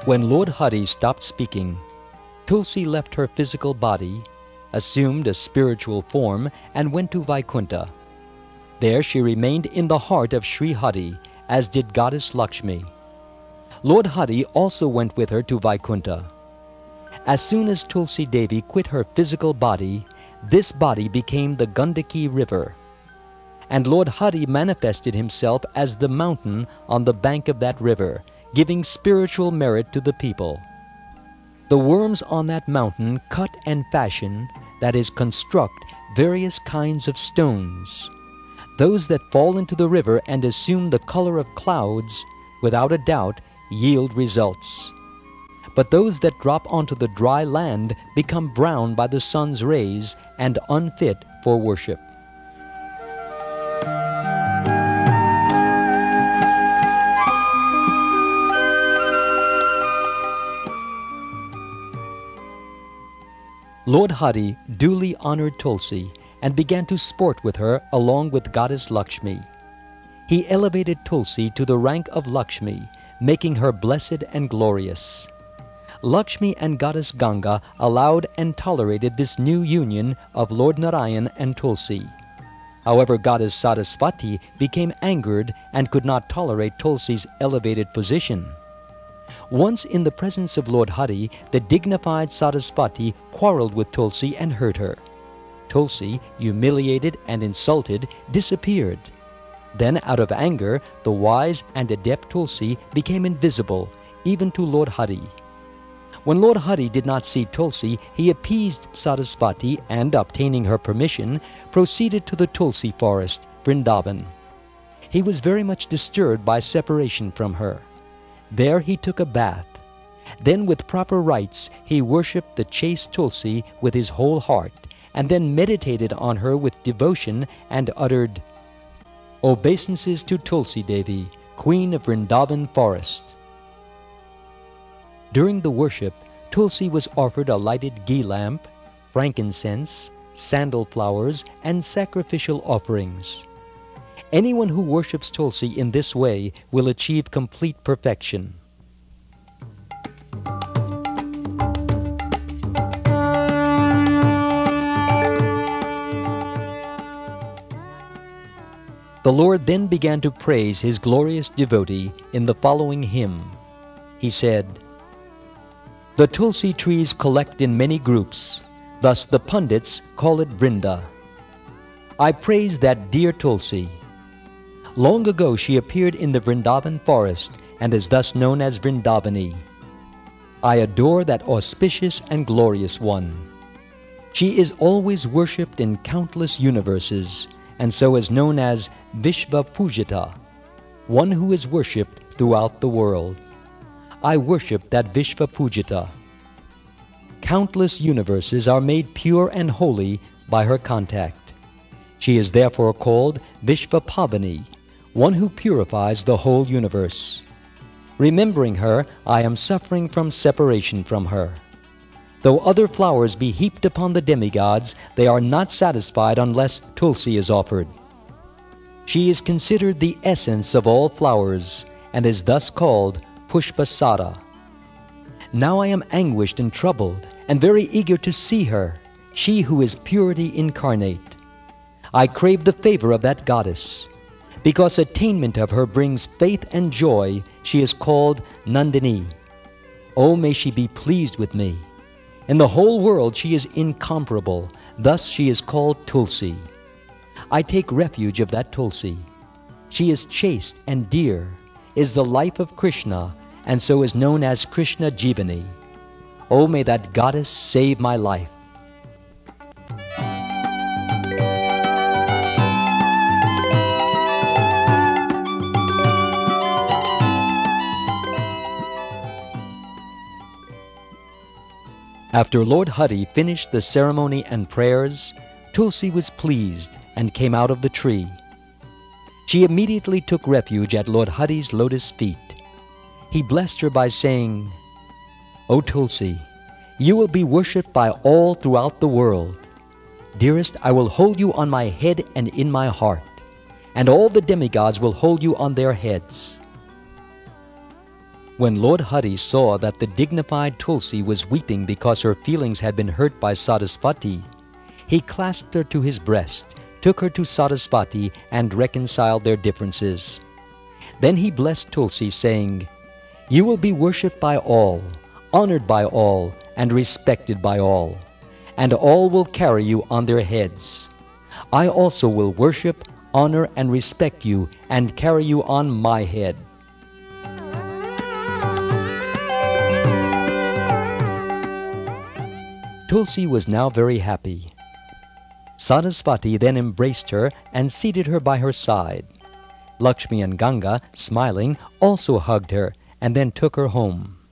When Lord Hari stopped speaking, Tulsi left her physical body, assumed a spiritual form, and went to Vaikuntha. There she remained in the heart of Sri Hari, as did goddess Lakshmi. Lord Hari also went with her to Vaikuntha. As soon as Tulsi Devi quit her physical body, this body became the Gandaki river. And Lord Hari manifested himself as the mountain on the bank of that river, giving spiritual merit to the people. The worms on that mountain cut and fashion, that is, construct various kinds of stones. Those that fall into the river and assume the color of clouds, without a doubt, yield results. But those that drop onto the dry land become brown by the sun's rays and unfit for worship. Lord Hari duly honored Tulsi and began to sport with her along with goddess Lakshmi. He elevated Tulsi to the rank of Lakshmi, making her blessed and glorious. Lakshmi and goddess Ganga allowed and tolerated this new union of Lord Narayan and Tulsi. However, goddess Saraswati became angered and could not tolerate Tulsi's elevated position. Once in the presence of Lord Hari, the dignified Saraswati quarreled with Tulsi and hurt her. Tulsi, humiliated and insulted, disappeared. Then, out of anger, the wise and adept Tulsi became invisible, even to Lord Hari. When Lord Hari did not see Tulsi, he appeased Saraswati and, obtaining her permission, proceeded to the Tulsi forest, Vrindavan. He was very much disturbed by separation from her. There he took a bath. Then, with proper rites, he worshipped the chaste Tulsi with his whole heart, and then meditated on her with devotion and uttered, "Obeisances to Tulsi Devi, Queen of Vrindavan forest." During the worship, Tulsi was offered a lighted ghee lamp, frankincense, sandal flowers, and sacrificial offerings. Anyone who worships Tulsi in this way will achieve complete perfection. The Lord then began to praise his glorious devotee in the following hymn. He said, "The Tulsi trees collect in many groups, thus the Pundits call it Vrinda. I praise that dear Tulsi. Long ago she appeared in the Vrindavan forest and is thus known as Vrindavani. I adore that auspicious and glorious one. She is always worshipped in countless universes, and so is known as Vishva Pujita, one who is worshipped throughout the world. I worship that Vishva Pujita. Countless universes are made pure and holy by her contact. She is therefore called Vishva Pavani, one who purifies the whole universe. Remembering her, I am suffering from separation from her. Though other flowers be heaped upon the demigods, they are not satisfied unless Tulsi is offered. She is considered the essence of all flowers, and is thus called Pushpasara. Now I am anguished and troubled, and very eager to see her, she who is purity incarnate. I crave the favor of that goddess. Because attainment of her brings faith and joy, she is called Nandini. Oh, may she be pleased with me. In the whole world she is incomparable, thus she is called Tulsi. I take refuge of that Tulsi. She is chaste and dear, is the life of Krishna, and so is known as Krishna Jivani. Oh, may that goddess save my life. After Lord Hari finished the ceremony and prayers, Tulsi was pleased and came out of the tree. She immediately took refuge at Lord Hari's lotus feet. He blessed her by saying, "O Tulsi, you will be worshipped by all throughout the world. Dearest, I will hold you on my head and in my heart, and all the demigods will hold you on their heads." When Lord Hari saw that the dignified Tulsi was weeping because her feelings had been hurt by Sarasvati, he clasped her to his breast, took her to Sarasvati, and reconciled their differences. Then he blessed Tulsi, saying, "You will be worshipped by all, honored by all, and respected by all, and all will carry you on their heads. I also will worship, honor, and respect you, and carry you on my head." Tulsi was now very happy. Sarasvati then embraced her and seated her by her side. Lakshmi and Ganga, smiling, also hugged her and then took her home.